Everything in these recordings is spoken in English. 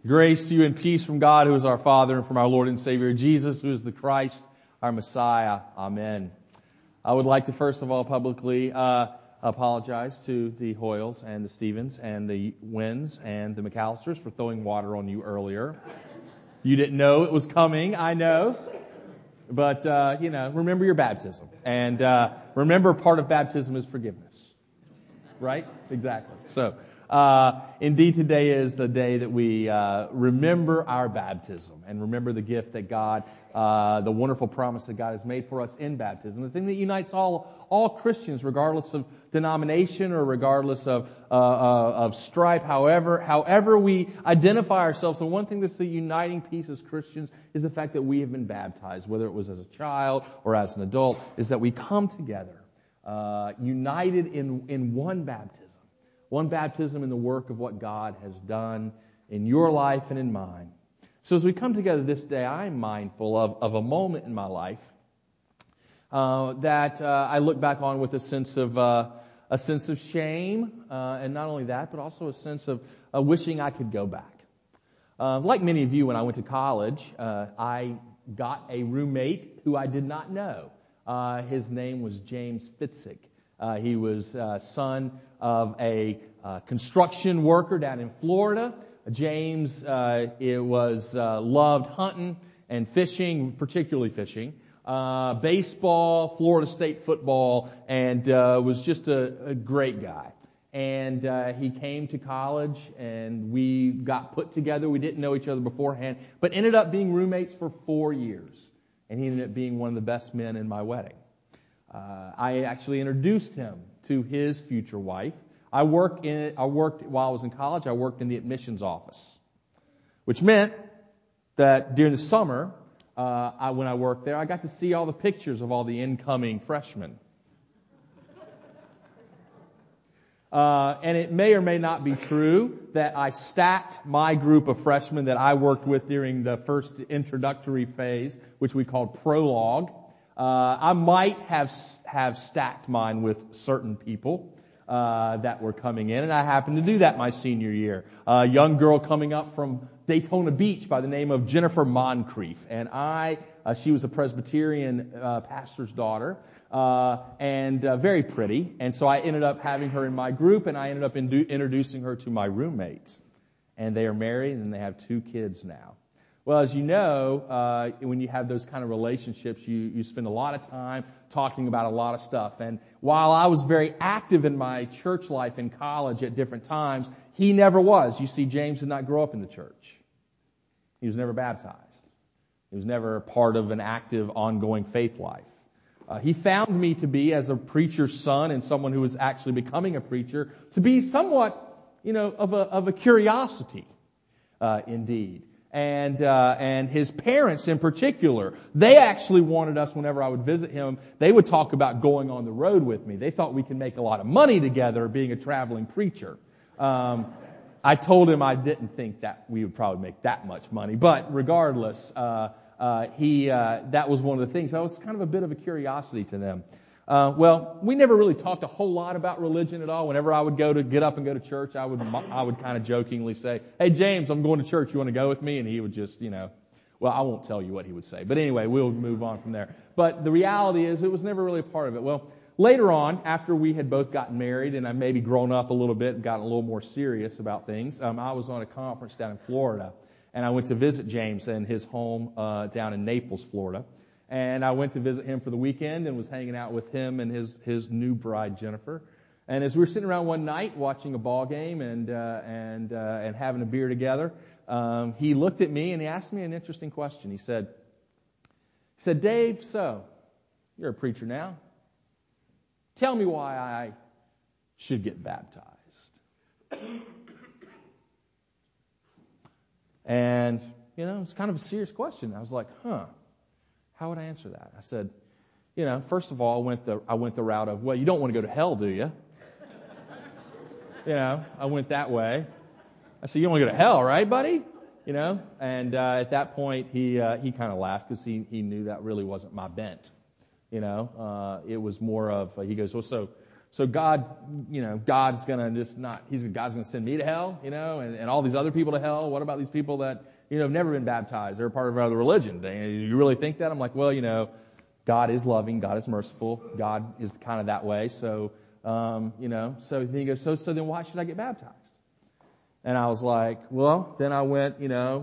Grace to you and peace from God, who is our Father, and from our Lord and Savior, Jesus, who is the Christ, our Messiah. Amen. I would like to first of all publicly apologize to the Hoyles and the Stevens and the Wins and the McAllisters for throwing water on you earlier. You didn't know it was coming, I know. But, remember your baptism. And remember, part of baptism is forgiveness. Right? Exactly. So, indeed, today is the day that we remember our baptism and remember the gift that God, the wonderful promise that God has made for us in baptism. The thing that unites all Christians, regardless of denomination or regardless of stripe, however we identify ourselves. The one thing that's the uniting piece as Christians is the fact that we have been baptized, whether it was as a child or as an adult, is that we come together, united in one baptism. One baptism in the work of what God has done in your life and in mine. So as we come together this day, I'm mindful of a moment in my life that I look back on with a sense of shame, and not only that, but also a sense of wishing I could go back. Like many of you, when I went to college, I got a roommate who I did not know. His name was James Fitzik. He was son of a construction worker down in Florida. James loved hunting and fishing, particularly fishing, baseball, Florida State football, and was just a great guy. And he came to college, and we got put together. We didn't know each other beforehand, but ended up being roommates for 4 years. And he ended up being one of the best men in my wedding. I actually introduced him to his future wife. I worked while I was in college. I worked in the admissions office, which meant that during the summer, when I worked there, I got to see all the pictures of all the incoming freshmen. And it may or may not be true that I stacked my group of freshmen that I worked with during the first introductory phase, which we called prologue. I might have stacked mine with certain people that were coming in, and I happened to do that my senior year. A young girl coming up from Daytona Beach by the name of Jennifer Moncrief, and she was a Presbyterian pastor's daughter, and very pretty, and so I ended up having her in my group, and I ended up introducing her to my roommate, and they are married, and they have 2 kids now. Well, as you know, when you have those kind of relationships, you spend a lot of time talking about a lot of stuff. And while I was very active in my church life in college at different times, he never was. You see, James did not grow up in the church. He was never baptized. He was never part of an active, ongoing faith life. He found me to be, as a preacher's son and someone who was actually becoming a preacher, to be somewhat, of a curiosity, indeed. And his parents in particular, they actually wanted us, whenever I would visit him, they would talk about going on the road with me. They thought we could make a lot of money together being a traveling preacher. I told him I didn't think that we would probably make that much money, but regardless, that was one of the things. I was kind of a bit of a curiosity to them. Well, we never really talked a whole lot about religion at all. Whenever I would get up and go to church, I would kind of jokingly say, "Hey, James, I'm going to church. You want to go with me?" And he would just, well, I won't tell you what he would say. But anyway, we'll move on from there. But the reality is it was never really a part of it. Well, later on, after we had both gotten married and I maybe grown up a little bit and gotten a little more serious about things, I was on a conference down in Florida, and I went to visit James in his home down in Naples, Florida. And I went to visit him for the weekend and was hanging out with him and his new bride, Jennifer. And as we were sitting around one night watching a ball game and having a beer together, he looked at me and he asked me an interesting question. He said, "Dave, so you're a preacher now. Tell me why I should get baptized." And, it's kind of a serious question. I was like, how would I answer that? I said, first of all, I went the route of, well, you don't want to go to hell, do you? I went that way. I said, you don't want to go to hell, right, buddy? And at that point, he kind of laughed because he knew that really wasn't my bent. It was more of, he goes, well, So God, God's going to just not, God's going to send me to hell, and all these other people to hell. What about these people that, have never been baptized? They're part of another religion. You really think that? I'm like, well, God is loving. God is merciful. God is kind of that way. So, so then he goes, so then why should I get baptized? And I was like, well, then I went,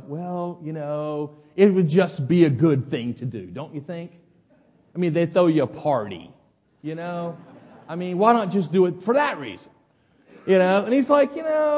it would just be a good thing to do, don't you think? I mean, they throw you a party, I mean, why not just do it for that reason? And he's like,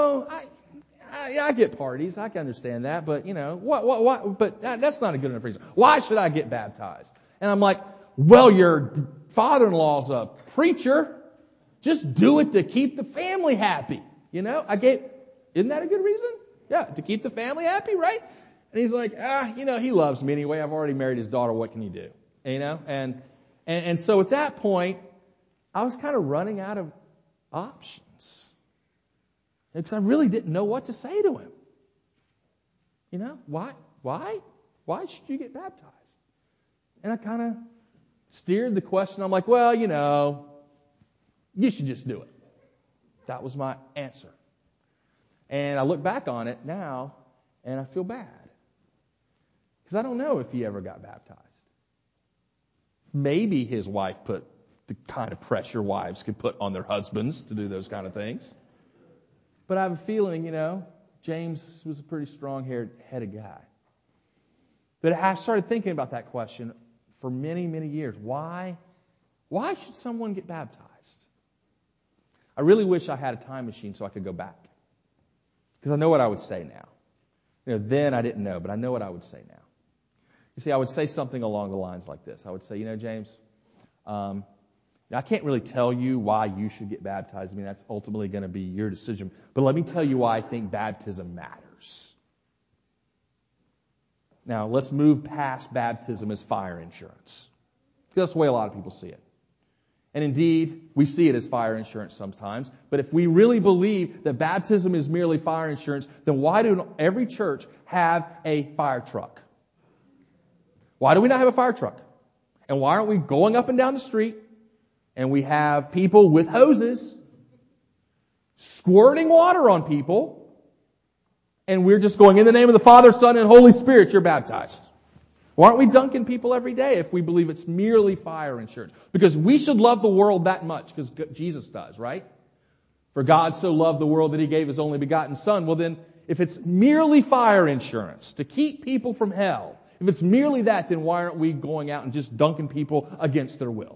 I get parties. I can understand that. But, what, but that's not a good enough reason. Why should I get baptized? And I'm like, well, your father-in-law's a preacher. Just do it to keep the family happy. Isn't that a good reason? Yeah, to keep the family happy, right? And he's like, he loves me anyway. I've already married his daughter. What can he do? And so at that point, I was kind of running out of options. Because I really didn't know what to say to him. Why should you get baptized? And I kind of steered the question. I'm like, well, you should just do it. That was my answer. And I look back on it now, and I feel bad. Because I don't know if he ever got baptized. Maybe his wife put the kind of pressure wives could put on their husbands to do those kind of things. But I have a feeling, James was a pretty strong-headed guy. But I started thinking about that question for many, many years. Why should someone get baptized? I really wish I had a time machine so I could go back. Because I know what I would say now. Then I didn't know, but I know what I would say now. You see, I would say something along the lines like this. I would say, James, I can't really tell you why you should get baptized. I mean, that's ultimately going to be your decision. But let me tell you why I think baptism matters. Now, let's move past baptism as fire insurance. Because that's the way a lot of people see it. And indeed, we see it as fire insurance sometimes. But if we really believe that baptism is merely fire insurance, then why do every church have a fire truck? Why do we not have a fire truck? And why aren't we going up and down the street and we have people with hoses squirting water on people and we're just going, in the name of the Father, Son, and Holy Spirit, you're baptized? Why aren't we dunking people every day if we believe it's merely fire insurance? Because we should love the world that much, because Jesus does, right? For God so loved the world that He gave His only begotten Son. Well then, if it's merely fire insurance to keep people from hell, if it's merely that, then why aren't we going out and just dunking people against their will?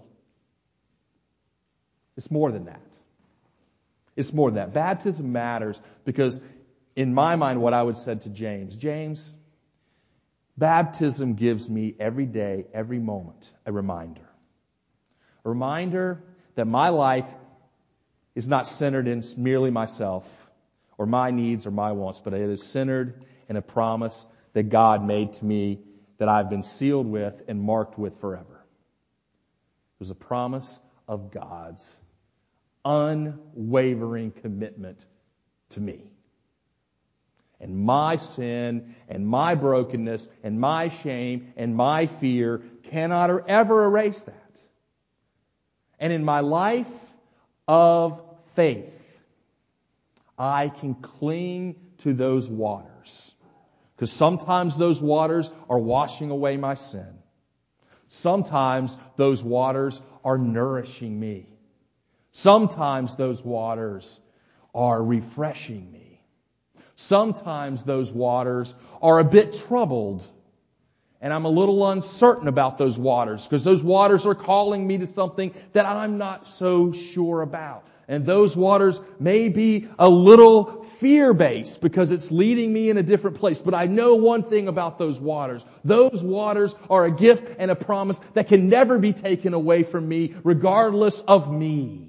It's more than that. It's more than that. Baptism matters because, in my mind, what I would say to James, baptism gives me every day, every moment, a reminder. A reminder that my life is not centered in merely myself or my needs or my wants, but it is centered in a promise that God made to me that I've been sealed with and marked with forever. It was a promise of God's unwavering commitment to me. And my sin and my brokenness and my shame and my fear cannot ever erase that. And in my life of faith, I can cling to those waters. Because sometimes those waters are washing away my sin. Sometimes those waters are nourishing me. Sometimes those waters are refreshing me. Sometimes those waters are a bit troubled. And I'm a little uncertain about those waters because those waters are calling me to something that I'm not so sure about. And those waters may be a little fear-based because it's leading me in a different place. But I know one thing about those waters. Those waters are a gift and a promise that can never be taken away from me regardless of me.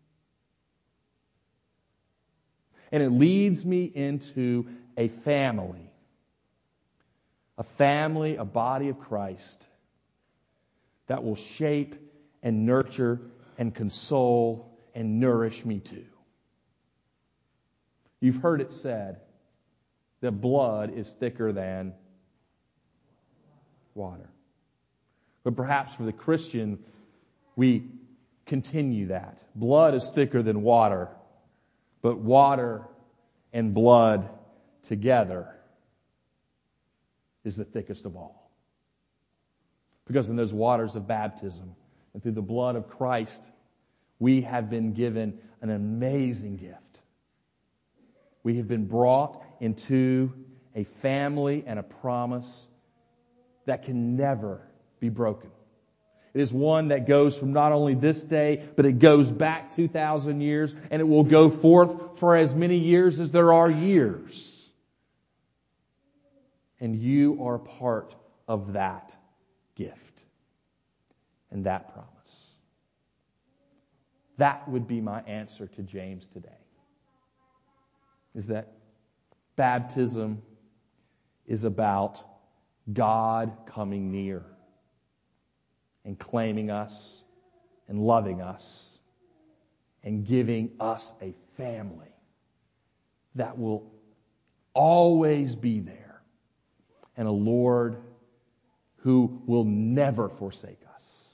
And it leads me into a family, a body of Christ that will shape and nurture and console and nourish me too. You've heard it said that blood is thicker than water. But perhaps for the Christian, we continue that. Blood is thicker than water, but water and blood together is the thickest of all. Because in those waters of baptism and through the blood of Christ, we have been given an amazing gift. We have been brought into a family and a promise that can never be broken. It is one that goes from not only this day, but it goes back 2,000 years, and it will go forth for as many years as there are years. And you are part of that gift and that promise. That would be my answer to James today. Is that baptism is about God coming near and claiming us and loving us and giving us a family that will always be there, and a Lord who will never forsake us.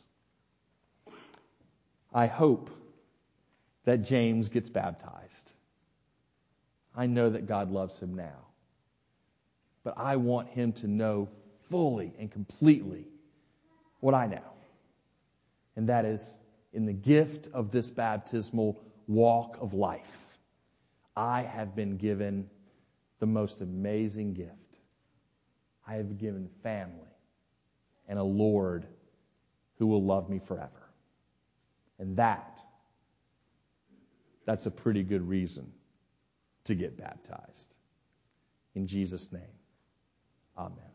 I hope that James gets baptized. I know that God loves him now. But I want him to know fully and completely what I know. And that is, in the gift of this baptismal walk of life, I have been given the most amazing gift. I have been given family and a Lord who will love me forever. And that's a pretty good reason to get baptized. In Jesus' name, amen.